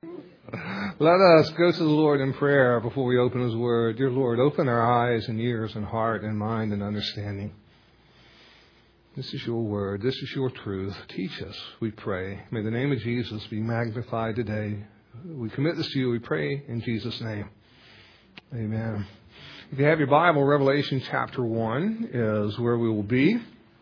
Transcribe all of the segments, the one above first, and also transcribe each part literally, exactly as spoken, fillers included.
Let us go to the Lord in prayer before we open His Word. Dear Lord, open our eyes and ears and heart and mind and understanding. This is your Word. This is your truth. Teach us, we pray. May the name of Jesus be magnified today. We commit this to you. We pray in Jesus' name. Amen. If you have your Bible, Revelation chapter one is where we will be.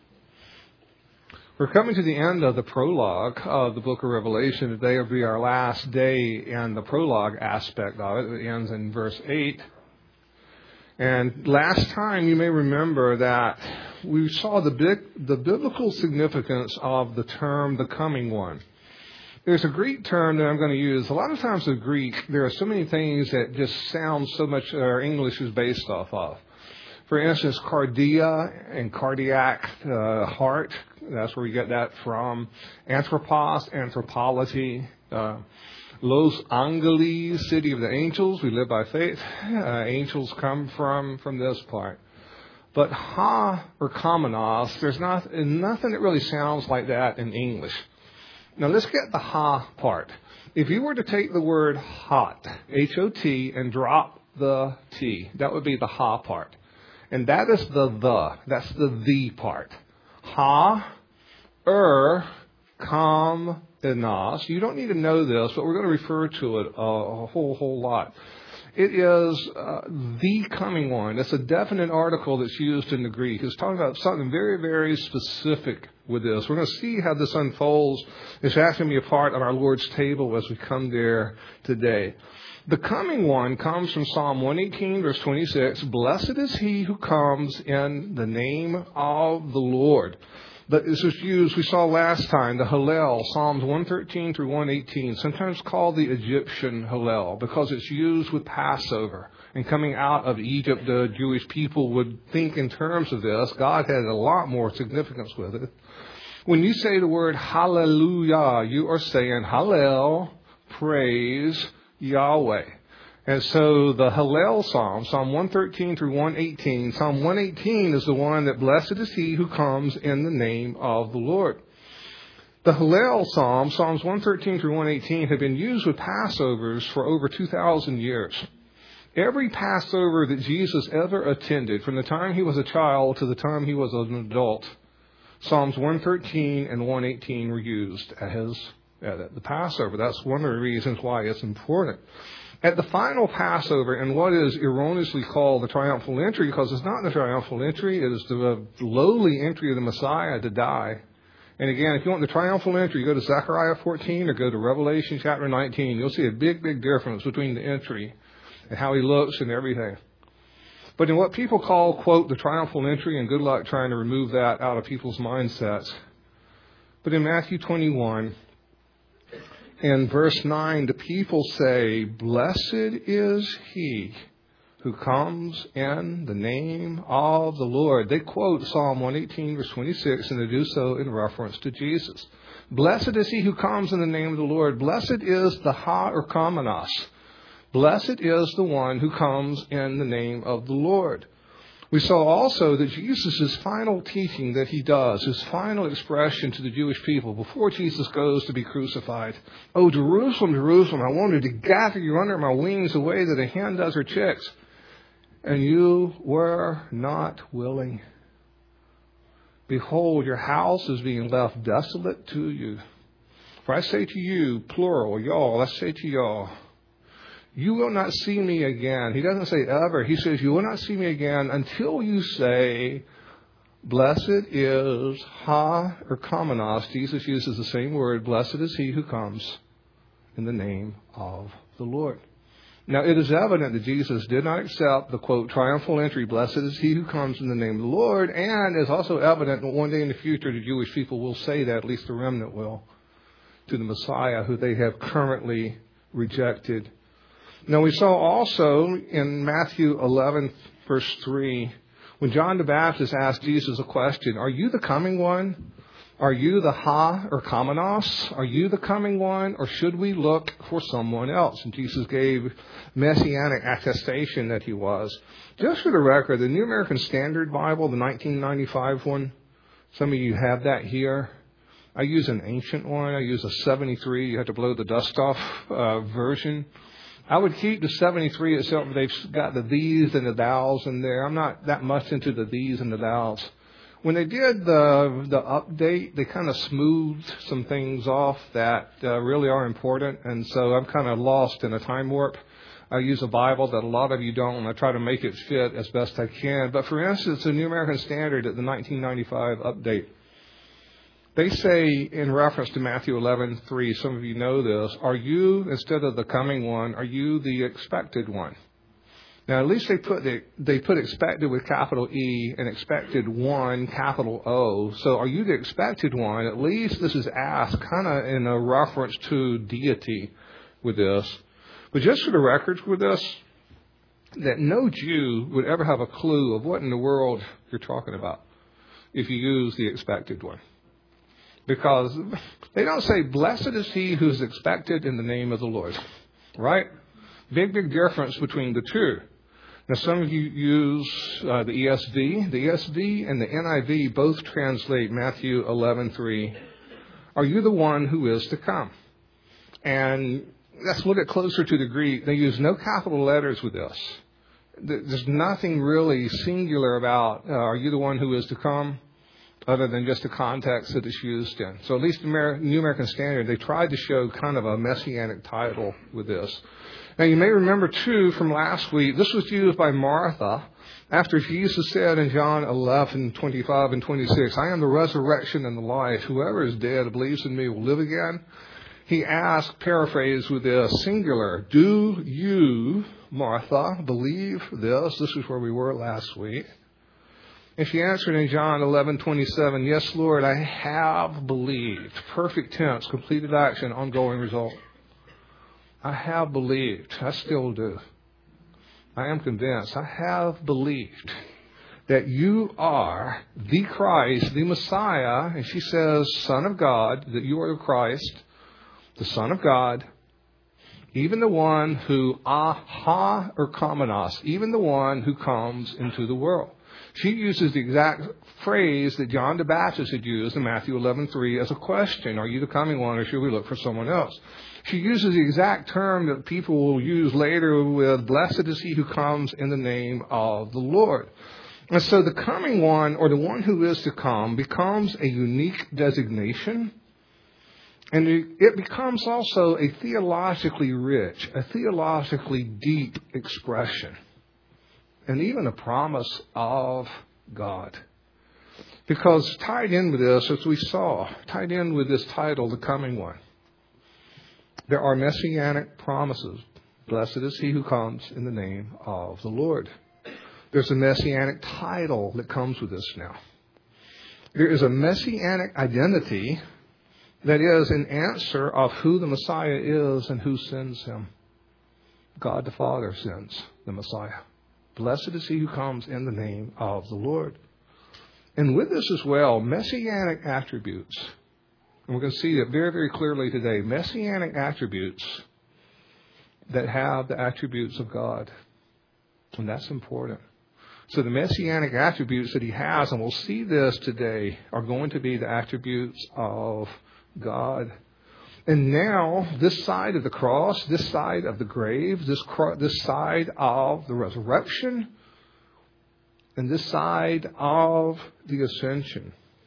We're coming to the end of the prologue of the book of Revelation. Today will be our last day in the prologue aspect of it. It ends in verse eight. And last time you may remember that we saw the big, the biblical significance of the term the coming one. There's a Greek term that I'm going to use. A lot of times in Greek, there are so many things that just sound so much our English is based off of. For instance, cardia and cardiac, uh, heart, that's where we get that from. Anthropos, anthropology. Uh, Los Angeles, city of the angels, we live by faith. Uh, angels come from, from this part. But ha or kamenos, there's not, nothing that really sounds like that in English. Now let's get the ha part. If you were to take the word hot, H O T, and drop the T, that would be the ha part. And that is the the. That's the the part. Ha, er, kam, enos. You don't need to know this, but we're going to refer to it a, a whole, whole lot. It is uh, the coming one. It's a definite article that's used in the Greek. It's talking about something very, very specific with this. We're going to see how this unfolds. It's actually going to be a part of our Lord's table as we come there today. The coming one comes from Psalm one eighteen, verse twenty-six. Blessed is he who comes in the name of the Lord. But this is used, we saw last time, the Hallel, Psalms one thirteen through one eighteen, sometimes called the Egyptian Hallel, because it's used with Passover. And coming out of Egypt, the Jewish people would think in terms of this. God had a lot more significance with it. When you say the word hallelujah, you are saying Hallel, praise Yahweh. And so the Hallel Psalm, Psalm one thirteen through one eighteen, Psalm one eighteen is the one that blessed is he who comes in the name of the Lord. The Hallel Psalm, Psalms one thirteen through one eighteen, have been used with Passovers for over two thousand years. Every Passover that Jesus ever attended, from the time he was a child to the time he was an adult, Psalms one thirteen and one eighteen were used as at the Passover. That's one of the reasons why it's important. At the final Passover, and what is erroneously called the triumphal entry, because it's not the triumphal entry, it is the lowly entry of the Messiah to die. And again, if you want the triumphal entry, go to Zechariah fourteen or go to Revelation chapter nineteen. You'll see a big, big difference between the entry and how he looks and everything. But in what people call, quote, the triumphal entry, and good luck trying to remove that out of people's mindsets. But in Matthew twenty-one, in verse nine, the people say, blessed is he who comes in the name of the Lord. They quote Psalm one eighteen, verse twenty-six, and they do so in reference to Jesus. Blessed is he who comes in the name of the Lord. Blessed is the ha or kamenos. Blessed is the one who comes in the name of the Lord. We saw also that Jesus' final teaching that he does, his final expression to the Jewish people before Jesus goes to be crucified. Oh, Jerusalem, Jerusalem, I wanted to gather you under my wings the way that a hen does her chicks. And you were not willing. Behold, your house is being left desolate to you. For I say to you, plural, y'all, I say to y'all, you will not see me again. He doesn't say ever. He says you will not see me again until you say, blessed is ha or kamenos. Jesus uses the same word. Blessed is he who comes in the name of the Lord. Now, it is evident that Jesus did not accept the, quote, triumphal entry, blessed is he who comes in the name of the Lord, and it's also evident that one day in the future the Jewish people will say that, at least the remnant will, to the Messiah who they have currently rejected. Now, we saw also in Matthew eleven, verse three, when John the Baptist asked Jesus a question, are you the coming one? Are you the ha or kamenos? Are you the coming one? Or should we look for someone else? And Jesus gave messianic attestation that he was. Just for the record, the New American Standard Bible, the nineteen ninety-five one, some of you have that here. I use an ancient one. I use a seventy-three. You have to blow the dust off uh, version. I would keep the seventy-three itself, but they've got the these and the thous in there. I'm not that much into the these and the thous. When they did the the update, they kind of smoothed some things off that uh, really are important, and so I'm kind of lost in a time warp. I use a Bible that a lot of you don't, and I try to make it fit as best I can. But for instance, the New American Standard at the nineteen ninety-five update, they say in reference to Matthew eleven three, some of you know this, are you, instead of the coming one, are you the expected one? Now, at least they put the, they put expected with capital E and expected one, capital O. So are you the expected one? At least this is asked kind of in a reference to deity with this. But just for the records with this, that no Jew would ever have a clue of what in the world you're talking about if you use the expected one. Because they don't say, blessed is he who is expected in the name of the Lord. Right? Big, big difference between the two. Now, some of you use uh, the E S V. The E S V and the N I V both translate Matthew eleven three. Are you the one who is to come? And let's look at closer to the Greek. They use no capital letters with this. There's nothing really singular about, uh, are you the one who is to come, other than just the context that it's used in. So at least the New American Standard, they tried to show kind of a messianic title with this. Now, you may remember, too, from last week, this was used by Martha after Jesus said in John eleven twenty-five and twenty-six, I am the resurrection and the life. Whoever is dead and believes in me will live again. He asked, paraphrase with this, singular, do you, Martha, believe this? This is where we were last week. And she answered in John eleven twenty-seven, yes, Lord, I have believed. Perfect tense, completed action, ongoing result. I have believed. I still do. I am convinced. I have believed that you are the Christ, the Messiah. And she says, Son of God, that you are the Christ, the Son of God, even the one who, aha, or kamenos, even the one who comes into the world. She uses the exact phrase that John the Baptist had used in Matthew eleven three as a question. Are you the coming one, or should we look for someone else? She uses the exact term that people will use later with, blessed is he who comes in the name of the Lord. And so the coming one, or the one who is to come, becomes a unique designation. And it becomes also a theologically rich, a theologically deep expression. And even a promise of God. Because tied in with this, as we saw, tied in with this title, the coming one, there are messianic promises. Blessed is he who comes in the name of the Lord. There's a messianic title that comes with this now. There is a messianic identity that is an answer of who the Messiah is and who sends him. God the Father sends the Messiah. Blessed is he who comes in the name of the Lord. And with this as well, messianic attributes. And we're going to see it very, very clearly today. Messianic attributes that have the attributes of God. And that's important. So the messianic attributes that he has, and we'll see this today, are going to be the attributes of God. And now, this side of the cross, this side of the grave, this, cro- this side of the resurrection, and this side of the ascension,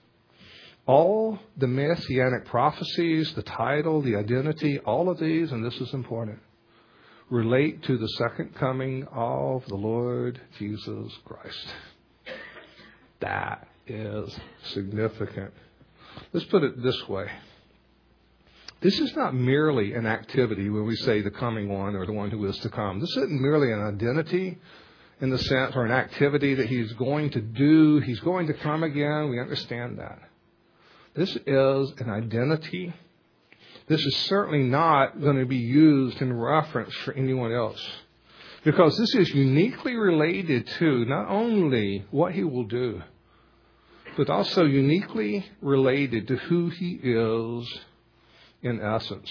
all the messianic prophecies, the title, the identity, all of these, and this is important, relate to the second coming of the Lord Jesus Christ. That is significant. Let's put it this way. This is not merely an activity when we say the coming one or the one who is to come. This isn't merely an identity in the sense, or an activity that he's going to do. He's going to come again. We understand that. This is an identity. This is certainly not going to be used in reference for anyone else. Because this is uniquely related to not only what he will do, but also uniquely related to who he is in essence.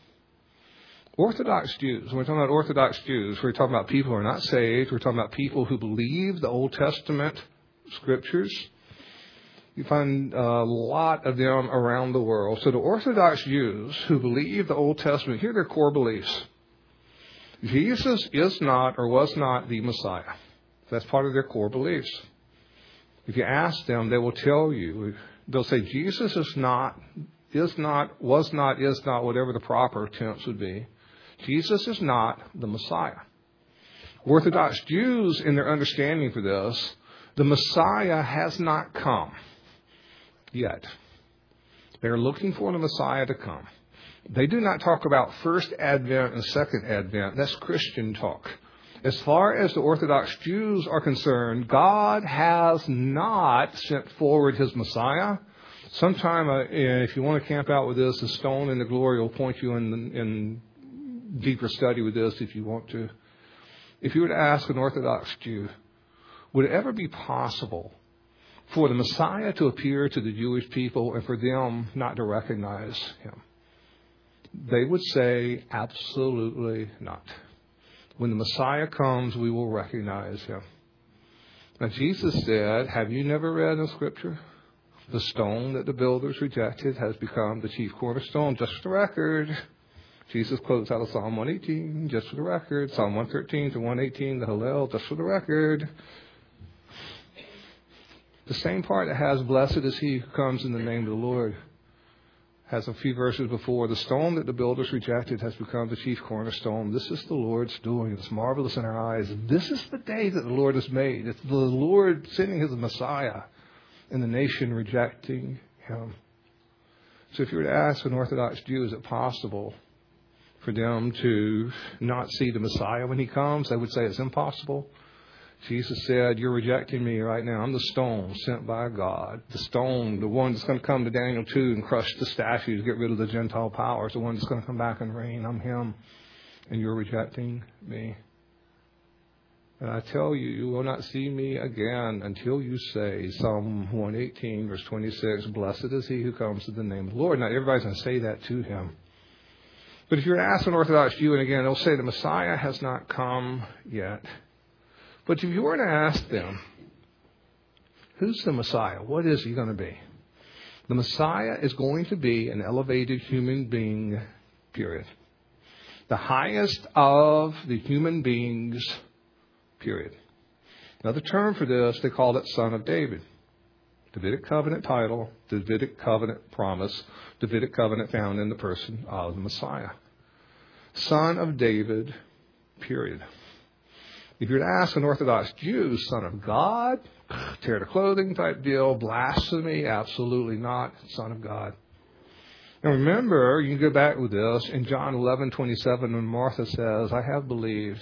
Orthodox Jews, when we're talking about Orthodox Jews, we're talking about people who are not saved. We're talking about people who believe the Old Testament scriptures. You find a lot of them around the world. So the Orthodox Jews who believe the Old Testament, here are their core beliefs. Jesus is not or was not the Messiah. That's part of their core beliefs. If you ask them, they will tell you, they'll say Jesus is not, is not, was not, is not, whatever the proper tense would be. Jesus is not the Messiah. Orthodox Jews, in their understanding for this, the Messiah has not come yet. They're looking for the Messiah to come. They do not talk about first advent and second advent. That's Christian talk. As far as the Orthodox Jews are concerned, God has not sent forward his Messiah. Sometime, uh, if you want to camp out with this, the stone in the glory will point you in, in deeper study with this if you want to. If you were to ask an Orthodox Jew, would it ever be possible for the Messiah to appear to the Jewish people and for them not to recognize him? They would say, absolutely not. When the Messiah comes, we will recognize him. Now, Jesus said, have you never read in Scripture? The stone that the builders rejected has become the chief cornerstone. Just for the record, Jesus quotes out of Psalm one eighteen, just for the record. Psalm one thirteen to one eighteen, the Hallel, just for the record. The same part that has, blessed is he who comes in the name of the Lord, has a few verses before, the stone that the builders rejected has become the chief cornerstone. This is the Lord's doing. It's marvelous in our eyes. This is the day that the Lord has made. It's the Lord sending his Messiah and the nation rejecting him. So if you were to ask an Orthodox Jew, is it possible for them to not see the Messiah when he comes? They would say it's impossible. Jesus said, you're rejecting me right now. I'm the stone sent by God. The stone, the one that's going to come to Daniel two and crush the statues, get rid of the Gentile powers, the one that's going to come back and reign. I'm him. And you're rejecting me. And I tell you, you will not see me again until you say, Psalm one eighteen, verse twenty-six, blessed is he who comes in the name of the Lord. Now, everybody's going to say that to him. But if you're to ask an Orthodox Jew, and again, they'll say the Messiah has not come yet. But if you were to ask them, who's the Messiah? What is he going to be? The Messiah is going to be an elevated human being, period. The highest of the human beings, period. Another term for this, they called it Son of David. Davidic covenant title, Davidic covenant promise, Davidic covenant found in the person of the Messiah. Son of David, period. If you're to ask an Orthodox Jew, Son of God, tear the clothing type deal, blasphemy, absolutely not, Son of God. Now remember, you can go back with this, in John eleven twenty-seven, when Martha says, I have believed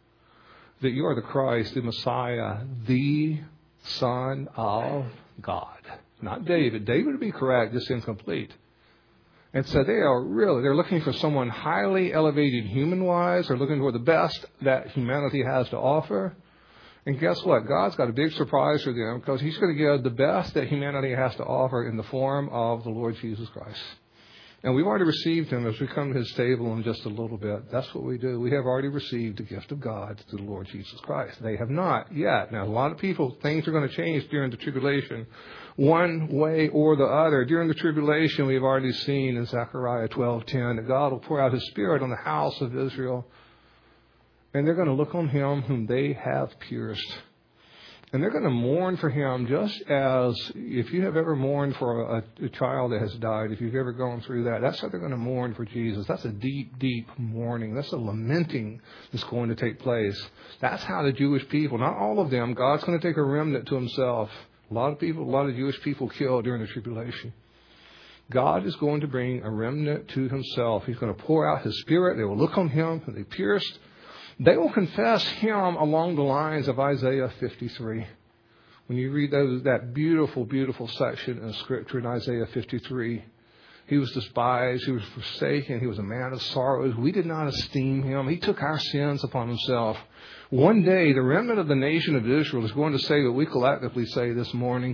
that you are the Christ, the Messiah, the Son of God. Not David. David would be correct, just incomplete. And so they are really, they're looking for someone highly elevated human-wise. They're looking for the best that humanity has to offer. And guess what? God's got a big surprise for them because he's going to give the best that humanity has to offer in the form of the Lord Jesus Christ. And we've already received him as we come to his table in just a little bit. That's what we do. We have already received the gift of God through the Lord Jesus Christ. They have not yet. Now, a lot of people, things are going to change during the tribulation, one way or the other. During the tribulation, we've already seen in Zechariah twelve ten that God will pour out his Spirit on the house of Israel. And they're going to look on him whom they have pierced. And they're going to mourn for him just as if you have ever mourned for a, a child that has died, if you've ever gone through that, that's how they're going to mourn for Jesus. That's a deep, deep mourning. That's a lamenting that's going to take place. That's how the Jewish people, not all of them, God's going to take a remnant to himself. A lot of people, a lot of Jewish people killed during the tribulation. God is going to bring a remnant to himself. He's going to pour out his Spirit. They will look on him and they pierced. They will confess him along the lines of Isaiah fifty-three. When you read those, that beautiful, beautiful section in Scripture in Isaiah fifty-three, he was despised, he was forsaken, he was a man of sorrows. We did not esteem him. He took our sins upon himself. One day, the remnant of the nation of Israel is going to say what we collectively say this morning,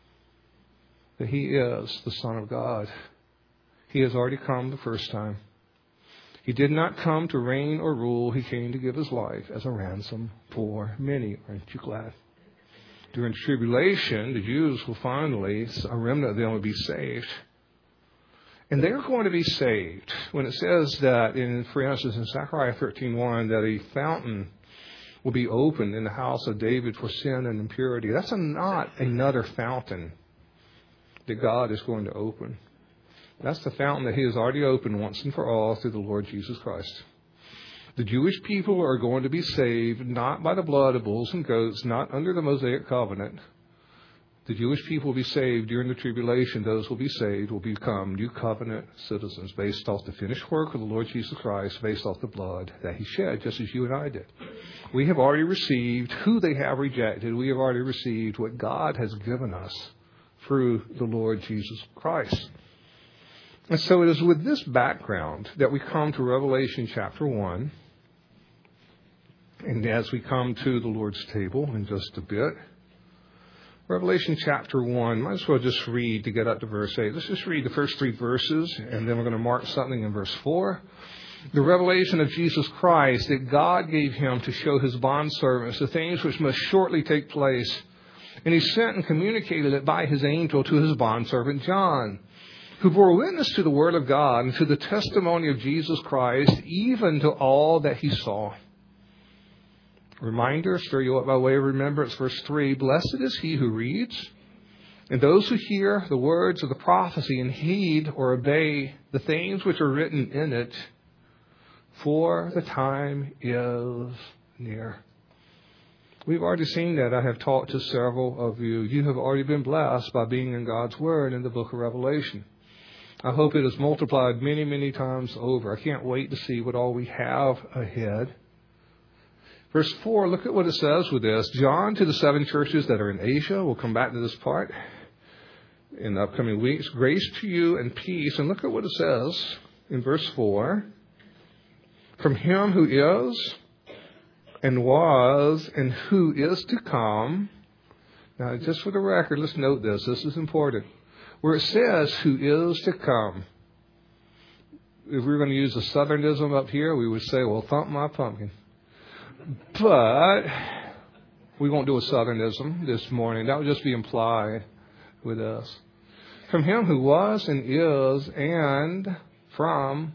that he is the Son of God. He has already come the first time. He did not come to reign or rule. He came to give his life as a ransom for many. Aren't you glad? during tribulation, the Jews will finally, a remnant of them will be saved. And they're going to be saved. When it says that, in, for instance, in Zechariah thirteen one, that a fountain will be opened in the house of David for sin and impurity, that's a, not another fountain that God is going to open. That's the fountain that He has already opened once and for all through the Lord Jesus Christ. The Jewish people are going to be saved not by the blood of bulls and goats, not under the Mosaic covenant. The Jewish people will be saved during the tribulation. Those will be saved will become new covenant citizens based off the finished work of the Lord Jesus Christ, based off the blood that He shed, just as you and I did. We have already received who they have rejected. We have already received what God has given us through the Lord Jesus Christ. And so it is with this background that we come to Revelation chapter one. And as we come to the Lord's table in just a bit, Revelation chapter one, might as well just read to get up to verse eight. Let's just read the first three verses, and then we're going to mark something in verse four. The revelation of Jesus Christ that God gave Him to show His bondservants the things which must shortly take place. And He sent and communicated it by His angel to His bondservant John, who bore witness to the Word of God and to the testimony of Jesus Christ, even to all that he saw. Reminder, stir you up by way of remembrance, verse three, blessed is he who reads, and those who hear the words of the prophecy and heed or obey the things which are written in it, for the time is near. We've already seen that. I have talked to several of you. You have already been blessed by being in God's Word in the book of Revelation. I hope it is multiplied many, many times over. I can't wait to see what all we have ahead. Verse four, look at what it says with this. John, to the seven churches that are in Asia, we'll come back to this part in the upcoming weeks. Grace to you and peace. And look at what it says in verse four. From Him who is and was and who is to come. Now, just for the record, let's note this. This is important. Where it says who is to come. If we were going to use a southernism up here, we would say, well, thump my pumpkin. But we won't do a southernism this morning. That would just be implied with us. From Him who was and is, and from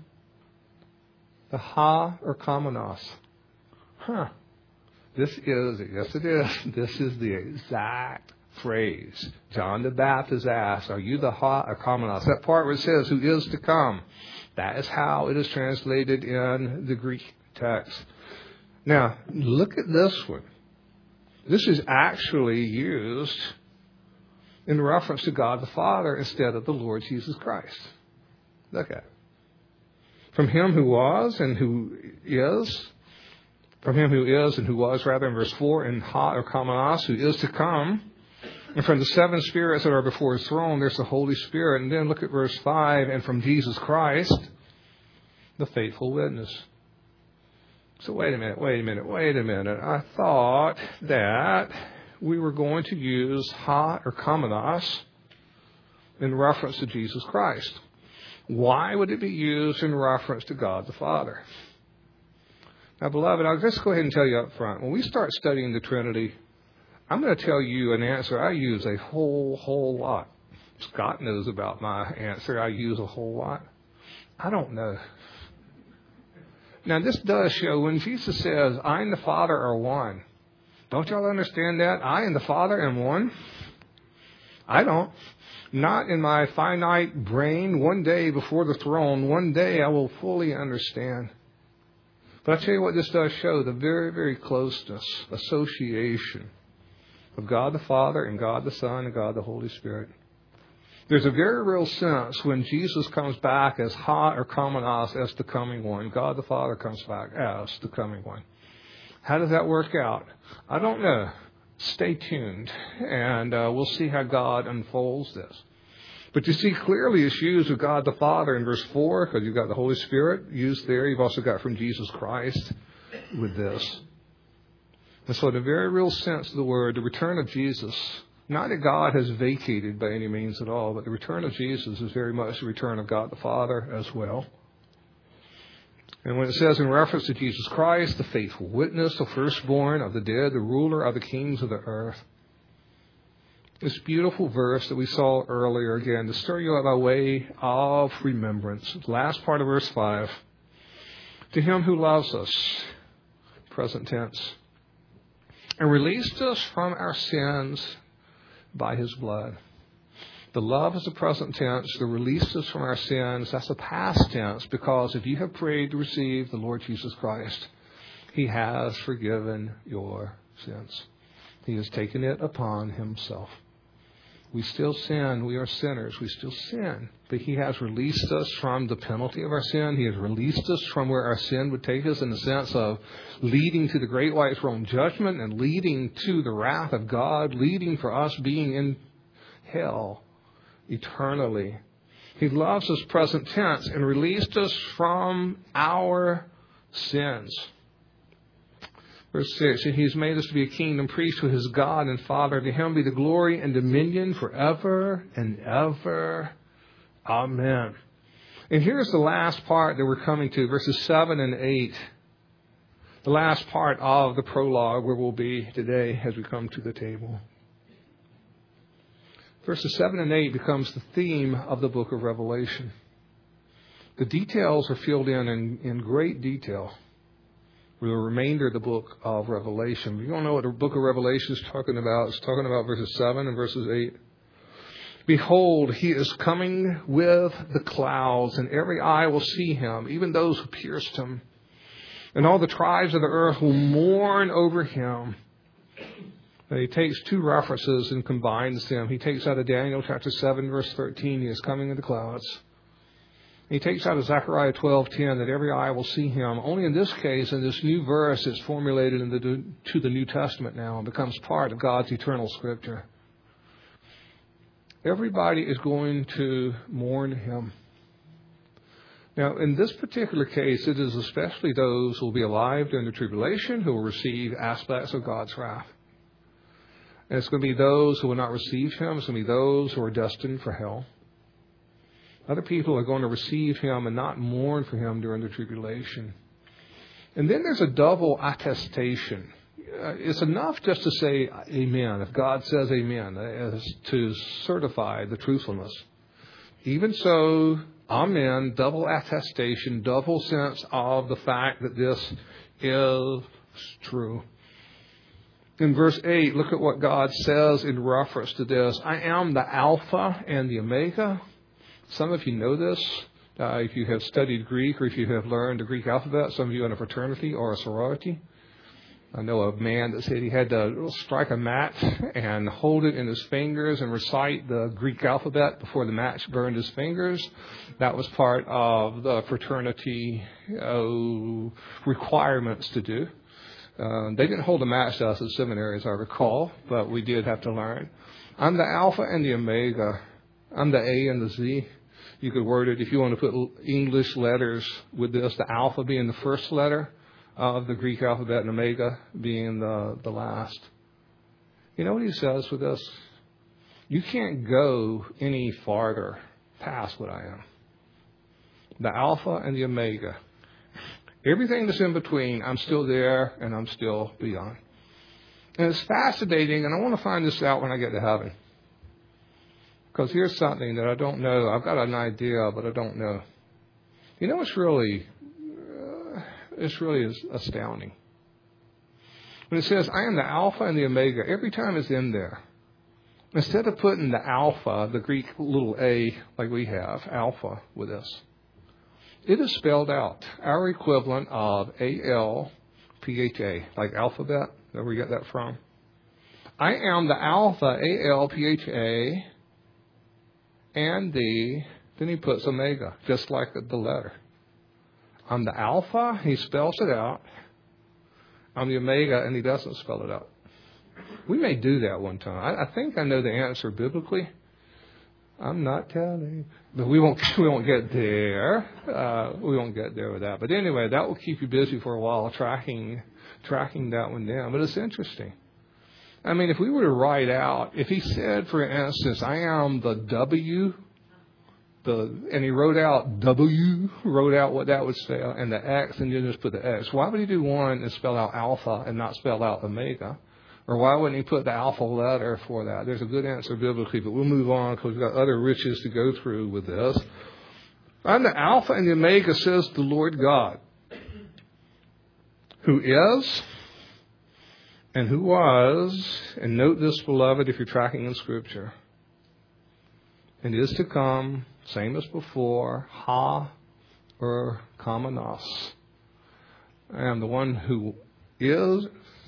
the Ha or Kamenos. Huh. This is, yes it is, this is the exact phrase. John the Baptist asked, are you the Ha or Kamenos? That part where it says who is to come. That is how it is translated in the Greek text. Now, look at this one. This is actually used in reference to God the Father instead of the Lord Jesus Christ. Look at it. From Him who was and who is, from Him who is and who was, rather, in verse four, and Ha or Kamenos, who is to come. And from the seven spirits that are before His throne, there's the Holy Spirit. And then look at verse five, and from Jesus Christ, the faithful witness. So wait a minute, wait a minute, wait a minute. I thought that we were going to use Ha or Kamenos in reference to Jesus Christ. Why would it be used in reference to God the Father? Now, beloved, I'll just go ahead and tell you up front. When we start studying the Trinity, I'm going to tell you an answer I use a whole, whole lot. Scott knows about my answer. I use a whole lot. I don't know. Now, this does show when Jesus says, I and the Father are one. Don't y'all understand that? I and the Father am one? I don't. Not in my finite brain. One day before the throne, one day I will fully understand. But I tell you what this does show, the very, very closeness, association of God the Father and God the Son and God the Holy Spirit. There's a very real sense when Jesus comes back as Ha or Kamenos, as the coming one. God the Father comes back as the coming one. How does that work out? I don't know. Stay tuned, and uh, we'll see how God unfolds this. But you see clearly it's used with God the Father in verse four, because you've got the Holy Spirit used there. You've also got from Jesus Christ with this. And so in a very real sense of the word, the return of Jesus, not that God has vacated by any means at all, but the return of Jesus is very much the return of God the Father as well. And when it says in reference to Jesus Christ, the faithful witness, the firstborn of the dead, the ruler of the kings of the earth. This beautiful verse that we saw earlier again to stir you up by way of remembrance. Last part of verse five. To him who loves us, present tense, and released us from our sins by his blood. The love is the present tense. The released us from our sins, that's the past tense, because if you have prayed to receive the Lord Jesus Christ, he has forgiven your sins. He has taken it upon himself. We still sin. We are sinners. We still sin. But he has released us from the penalty of our sin. He has released us from where our sin would take us in the sense of leading to the great white throne judgment and leading to the wrath of God, leading for us being in hell eternally. He loves us present tense and released us from our sins. Verse six, and he's made us to be a kingdom priest to his God and Father. To him be the glory and dominion forever and ever. Amen. And here's the last part that we're coming to, verses seven and eight. The last part of the prologue where we'll be today as we come to the table. Verses seven and eight becomes the theme of the book of Revelation. The details are filled in in, in great detail. The remainder of the book of Revelation. If you don't know what the book of Revelation is talking about, it's talking about verses seven and verses eight. Behold, he is coming with the clouds, and every eye will see him, even those who pierced him. And all the tribes of the earth will mourn over him. And he takes two references and combines them. He takes out of Daniel chapter seven, verse thirteen, he is coming in the clouds. He takes out of Zechariah twelve ten that every eye will see him. Only in this case, in this new verse, it's formulated in the, to the New Testament now and becomes part of God's eternal scripture. Everybody is going to mourn him. Now, in this particular case, it is especially those who will be alive during the tribulation who will receive aspects of God's wrath. And it's going to be those who will not receive him. It's going to be those who are destined for hell. Other people are going to receive him and not mourn for him during the tribulation. And then there's a double attestation. Uh, it's enough just to say amen. If God says amen, as to certify the truthfulness. Even so, amen, double attestation, double sense of the fact that this is true. In verse eight, look at what God says in reference to this. I am the Alpha and the Omega. Some of you know this. Uh, if you have studied Greek or if you have learned the Greek alphabet, some of you in a fraternity or a sorority. I know a man that said he had to strike a match and hold it in his fingers and recite the Greek alphabet before the match burned his fingers. That was part of the fraternity uh, requirements to do. Uh, they didn't hold a match to us at seminary, as I recall, but we did have to learn. I'm the Alpha and the Omega. I'm the A and the Z. You could word it if you want to put English letters with this, the alpha being the first letter of the Greek alphabet and omega being the, the last. You know what he says with this? You can't go any farther past what I am. The alpha and the omega. Everything that's in between, I'm still there and I'm still beyond. And it's fascinating, and I want to find this out when I get to heaven. Because here's something that I don't know. I've got an idea, but I don't know. You know, it's really, uh, it's really astounding. When it says, I am the Alpha and the Omega, every time it's in there. Instead of putting the Alpha, the Greek little a, like we have, Alpha with us, it is spelled out. Our equivalent of A L P H A, like alphabet, where we get that from. I am the Alpha, A L P H A, and the, then he puts omega, just like the letter. I'm the alpha, he spells it out. I'm the omega, and he doesn't spell it out. We may do that one time. I, I think I know the answer biblically. I'm not telling, but we won't. We won't get there. Uh, we won't get there with that. But anyway, that will keep you busy for a while tracking, tracking that one down. But it's interesting. I mean, if we were to write out, if he said, for instance, I am the W, the, and he wrote out W, wrote out what that would spell, and the X, and you just put the X. Why would he do one and spell out alpha and not spell out omega? Or why wouldn't he put the alpha letter for that? There's a good answer biblically, but we'll move on because we've got other riches to go through with this. I'm the Alpha and the Omega, says the Lord God, who is and who was, and note this, beloved, if you're tracking in Scripture, and is to come, same as before, Ha or Kamenos. I am the one who is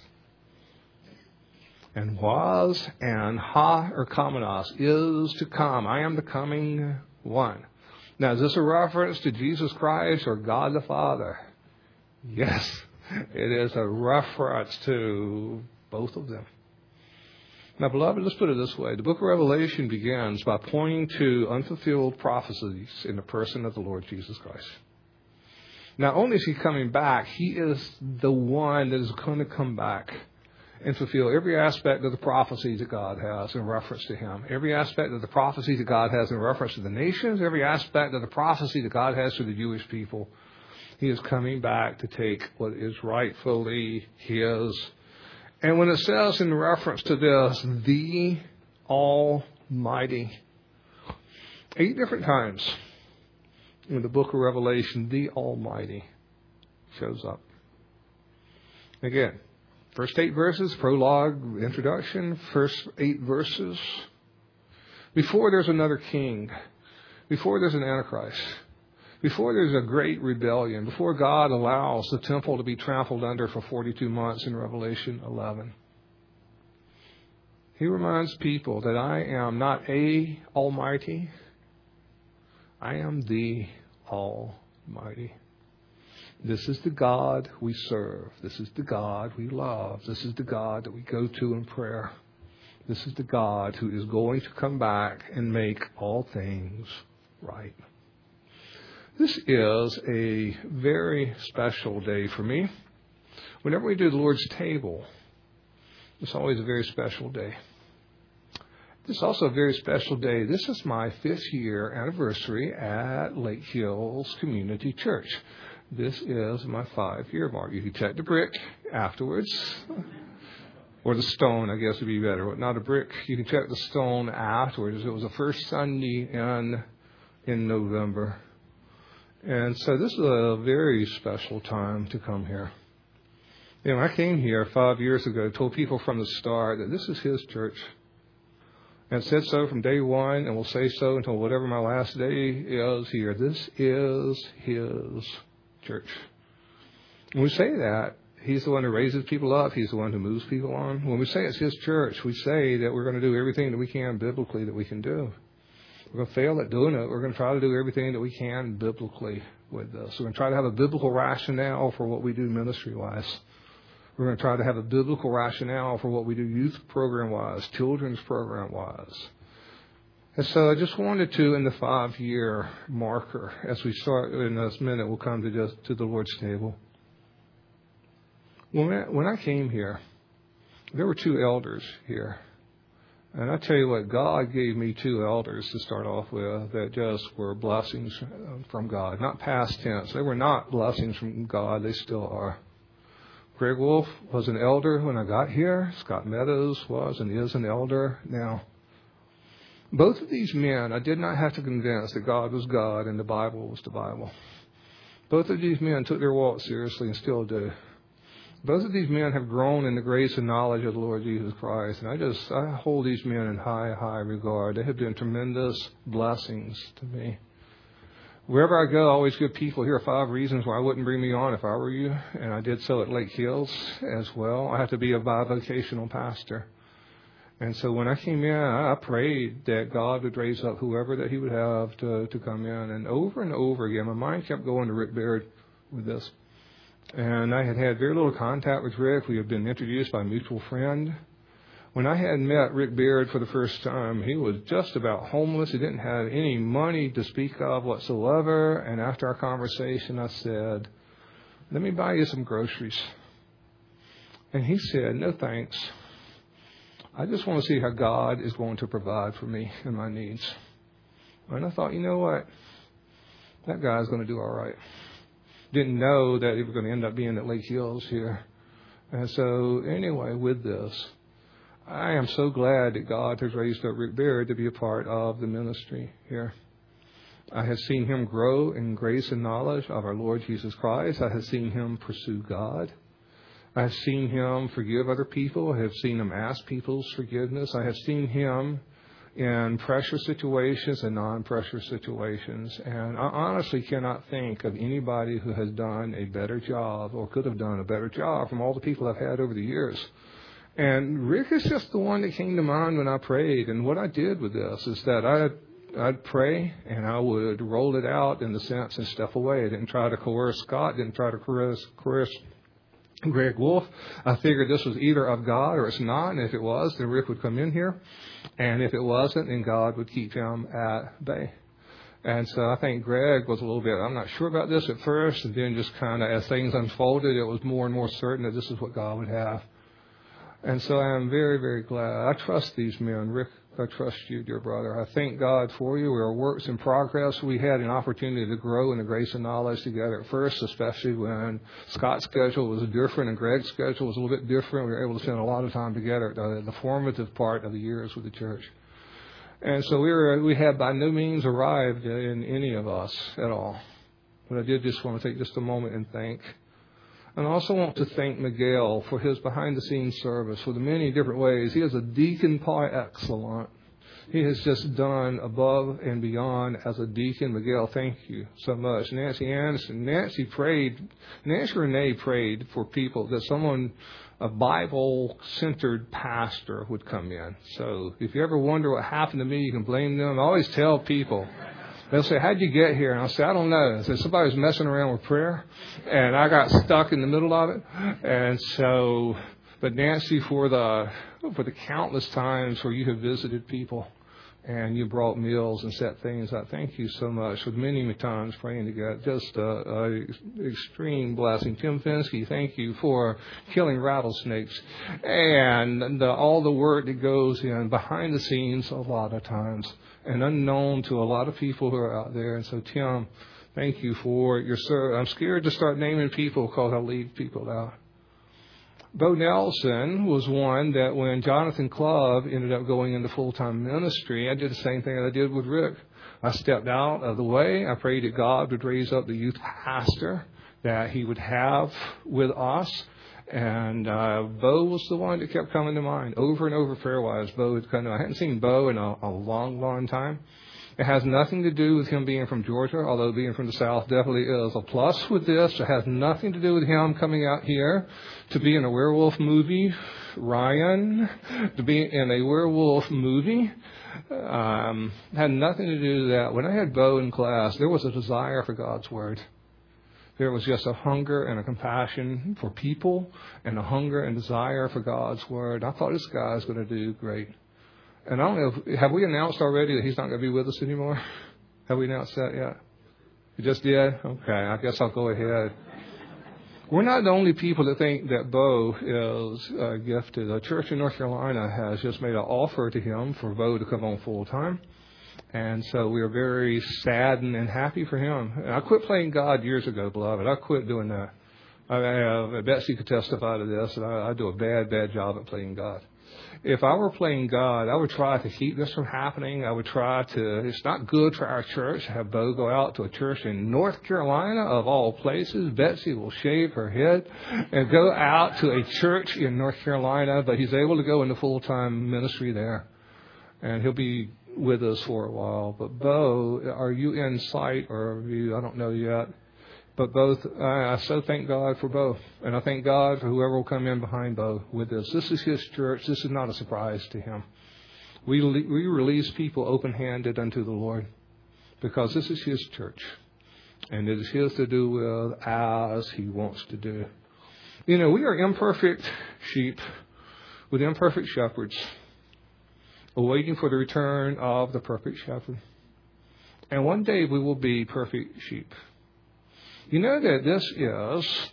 and was, and Ha or Kamenos is to come. I am the coming one. Now, is this a reference to Jesus Christ or God the Father? Yes, it is a reference to both of them. Now, beloved, let's put it this way. The book of Revelation begins by pointing to unfulfilled prophecies in the person of the Lord Jesus Christ. Not only is he coming back, he is the one that is going to come back and fulfill every aspect of the prophecy that God has in reference to him. Every aspect of the prophecy that God has in reference to the nations. Every aspect of the prophecy that God has to the Jewish people. He is coming back to take what is rightfully his. And when it says in reference to this, the Almighty, eight different times in the book of Revelation, the Almighty shows up. Again, first eight verses, prologue, introduction, first eight verses. Before there's another king, before there's an Antichrist, before there's a great rebellion, before God allows the temple to be trampled under for forty-two months in Revelation eleven, he reminds people that I am not a Almighty, I am the Almighty. This is the God we serve. This is the God we love. This is the God that we go to in prayer. This is the God who is going to come back and make all things right. This is a very special day for me. Whenever we do the Lord's table, it's always a very special day. This is also a very special day. This is my fifth year anniversary at Lake Hills Community Church. This is my five-year mark. You can check the brick afterwards. Or the stone, I guess would be better. But not a brick. You can check the stone afterwards. It was the first Sunday in, in November. And so this is a very special time to come here. You know, I came here five years ago, told people from the start that this is his church. And said so from day one, and will say so until whatever my last day is here. This is his church. When we say that, he's the one who raises people up. He's the one who moves people on. When we say it's his church, we say that we're going to do everything that we can biblically that we can do. We're going to fail at doing it. We're going to try to do everything that we can biblically with this. We're going to try to have a biblical rationale for what we do ministry-wise. We're going to try to have a biblical rationale for what we do youth program-wise, children's program-wise. And so I just wanted to, in the five-year marker, as we start in this minute, we'll come to just to the Lord's table. When I, when I came here, there were two elders here. And I tell you what, God gave me two elders to start off with that just were blessings from God. Not past tense. They were not blessings from God. They still are. Greg Wolf was an elder when I got here. Scott Meadows was and is an elder now. Both of these men, I did not have to convince that God was God and the Bible was the Bible. Both of these men took their walk seriously and still do. Both of these men have grown in the grace and knowledge of the Lord Jesus Christ. And I just, I hold these men in high, high regard. They have been tremendous blessings to me. Wherever I go, I always give people, here are five reasons why I wouldn't bring me on if I were you. And I did so at Lake Hills as well. I have to be a bivocational pastor. And so when I came in, I prayed that God would raise up whoever that he would have to, to come in. And over and over again, my mind kept going to Rick Baird with this. And I had had very little contact with Rick. We had been introduced by a mutual friend. When I had met Rick Baird for the first time, he was just about homeless. He didn't have any money to speak of whatsoever. And after our conversation, I said, let me buy you some groceries. And he said, no thanks. I just want to see how God is going to provide for me and my needs. And I thought, you know what? That guy's going to do all right. Didn't know that he was going to end up being at Lake Hills here. And so anyway, with this, I am so glad that God has raised up Rick Baird to be a part of the ministry here. I have seen him grow in grace and knowledge of our Lord Jesus Christ. I have seen him pursue God. I have seen him forgive other people. I have seen him ask people's forgiveness. I have seen him in pressure situations and non-pressure situations. And I honestly cannot think of anybody who has done a better job or could have done a better job from all the people I've had over the years. And Rick is just the one that came to mind when I prayed. And what I did with this is that I, I'd pray and I would roll it out in the sense and step away. I didn't try to coerce Scott, didn't try to coerce, coerce Greg Wolf. I figured this was either of God or it's not. And if it was, then Rick would come in here. And if it wasn't, then God would keep him at bay. And so I think Greg was a little bit, I'm not sure about this at first. And then just kind of as things unfolded, it was more and more certain that this is what God would have. And so I am very, very glad. I trust these men. Rick, I trust you, dear brother. I thank God for you. We are works in progress. We had an opportunity to grow in the grace and knowledge together at first, especially when Scott's schedule was different and Greg's schedule was a little bit different. We were able to spend a lot of time together at the, the formative part of the years with the church. And so we were, we had by no means arrived in any of us at all. But I did just want to take just a moment and thank. And I also want to thank Miguel for his behind-the-scenes service for the many different ways. He is a deacon par excellence. He has just done above and beyond as a deacon. Miguel, thank you so much. Nancy Anderson. Nancy prayed, Nancy Renee prayed for people that someone, a Bible-centered pastor would come in. So if you ever wonder what happened to me, you can blame them. I always tell people, they'll say, how'd you get here? And I'll say, I don't know. I said, somebody was messing around with prayer, and I got stuck in the middle of it. And so, but Nancy, for the for the countless times where you have visited people and you brought meals and set things out, thank you so much for many times praying together. Just an extreme blessing. Tim Finsky, thank you for killing rattlesnakes and the, all the work that goes in behind the scenes a lot of times and unknown to a lot of people who are out there. And so, Tim, thank you for your service. I'm scared to start naming people because I'll leave people out. Bo Nelson was one that when Jonathan Club ended up going into full-time ministry, I did the same thing that I did with Rick. I stepped out of the way. I prayed that God would raise up the youth pastor that he would have with us. And uh, Bo was the one that kept coming to mind over and over prayer-wise. Bo had kind of, I hadn't seen Bo in a, a long, long time. It has nothing to do with him being from Georgia, although being from the South definitely is a plus with this. It has nothing to do with him coming out here to be in a werewolf movie. Ryan, to be in a werewolf movie. Um, had nothing to do with that. When I had Bo in class, there was a desire for God's Word. There was just a hunger and a compassion for people and a hunger and desire for God's Word. I thought this guy's going to do great. And I don't know, if, have we announced already that he's not going to be with us anymore? Have we announced that yet? You just did? Okay, I guess I'll go ahead. We're not the only people that think that Bo is uh, gifted. A church in North Carolina has just made an offer to him for Bo to come on full time. And so we are very saddened and happy for him. And I quit playing God years ago, beloved. I quit doing that. I have, Betsy could testify to this, and I, I do a bad, bad job at playing God. If I were playing God, I would try to keep this from happening. I would try to, it's not good for our church to have Bo go out to a church in North Carolina, of all places. Betsy will shave her head and go out to a church in North Carolina, but he's able to go into full-time ministry there. And he'll be with us for a while. But Bo, are you in sight or are you, I don't know yet. But both, I so thank God for both. And I thank God for whoever will come in behind Bo with this. This is his church. This is not a surprise to him. We, we release people open-handed unto the Lord because this is his church. And it is his to do with as he wants to do. You know, we are imperfect sheep with imperfect shepherds, awaiting for the return of the perfect shepherd. And one day we will be perfect sheep. You know that this is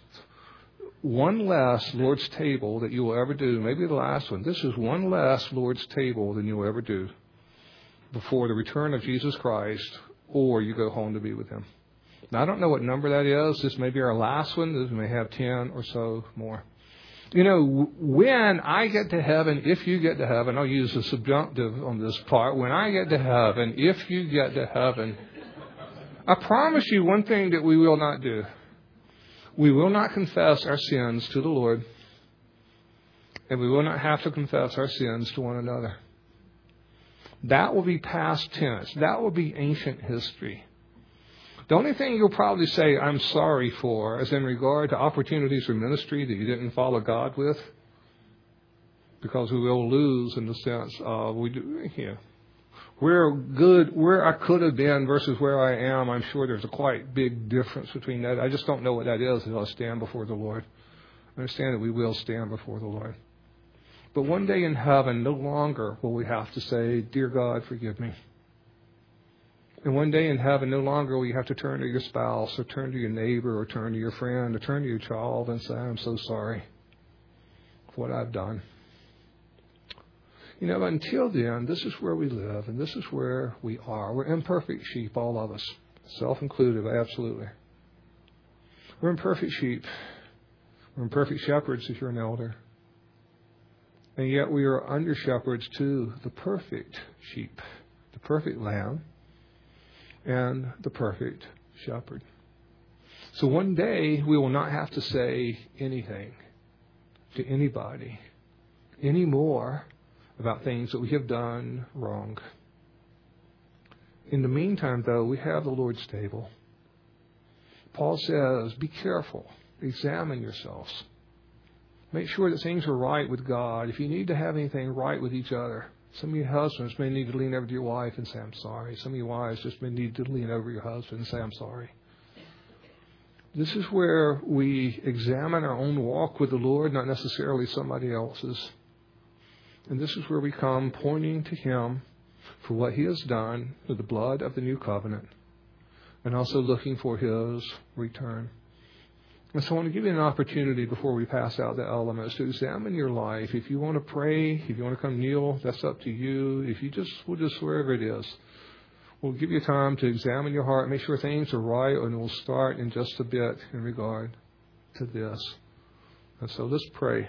one less Lord's table that you will ever do. Maybe the last one. This is one less Lord's table than you will ever do before the return of Jesus Christ or you go home to be with him. Now, I don't know what number that is. This may be our last one. This may have ten or so more. You know, when I get to heaven, if you get to heaven, I'll use the subjunctive on this part. When I get to heaven, if you get to heaven, I promise you one thing that we will not do. We will not confess our sins to the Lord, and we will not have to confess our sins to one another. That will be past tense. That will be ancient history. The only thing you'll probably say, I'm sorry for, is in regard to opportunities for ministry that you didn't follow God with, because we will lose in the sense of, we do, you know, where good, where I could have been versus where I am, I'm sure there's a quite big difference between that. I just don't know what that is until I stand before the Lord. I understand that we will stand before the Lord. But one day in heaven, no longer will we have to say, Dear God, forgive me. And one day in heaven, no longer will you have to turn to your spouse or turn to your neighbor or turn to your friend or turn to your child and say, I'm so sorry for what I've done. You know, until then, this is where we live and this is where we are. We're imperfect sheep, all of us, self-included, absolutely. We're imperfect sheep. We're imperfect shepherds if you're an elder. And yet we are under shepherds to the perfect sheep, the perfect lamb, and the perfect shepherd. So one day we will not have to say anything to anybody anymore about things that we have done wrong. In the meantime, though, we have the Lord's table. Paul says, be careful. Examine yourselves. Make sure that things are right with God. If you need to have anything right with each other, some of your husbands may need to lean over to your wife and say, I'm sorry. Some of your wives just may need to lean over your husband and say, I'm sorry. This is where we examine our own walk with the Lord, not necessarily somebody else's. And this is where we come pointing to Him for what He has done with the blood of the new covenant, and also looking for His return. And so I want to give you an opportunity before we pass out the elements to examine your life. If you want to pray, if you want to come kneel, that's up to you. If you just, we'll just, wherever it is, we'll give you time to examine your heart, make sure things are right, and we'll start in just a bit in regard to this. And so let's pray.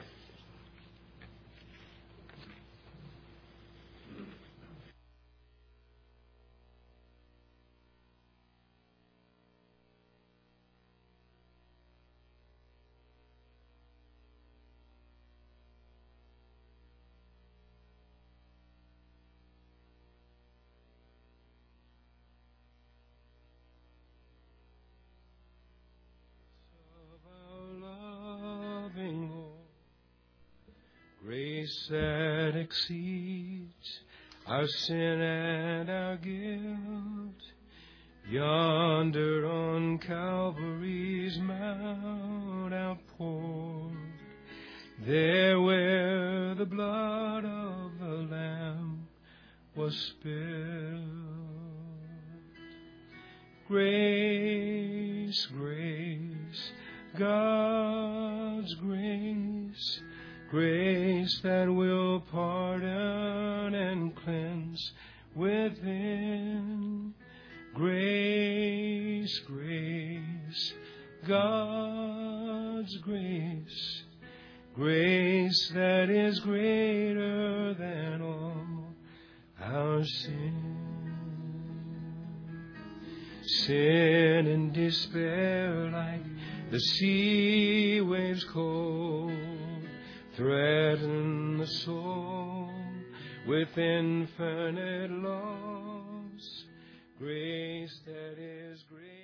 Grace that exceeds our sin and our guilt, yonder on Calvary's mount outpoured, there where the blood of the Lamb was spilled. Grace, grace, God's grace, grace that will pardon and cleanse within. Grace, grace, God's grace, grace that is greater than all our sin. Sin and despair like the sea waves cold threaten the soul with infinite loss. Grace that is great.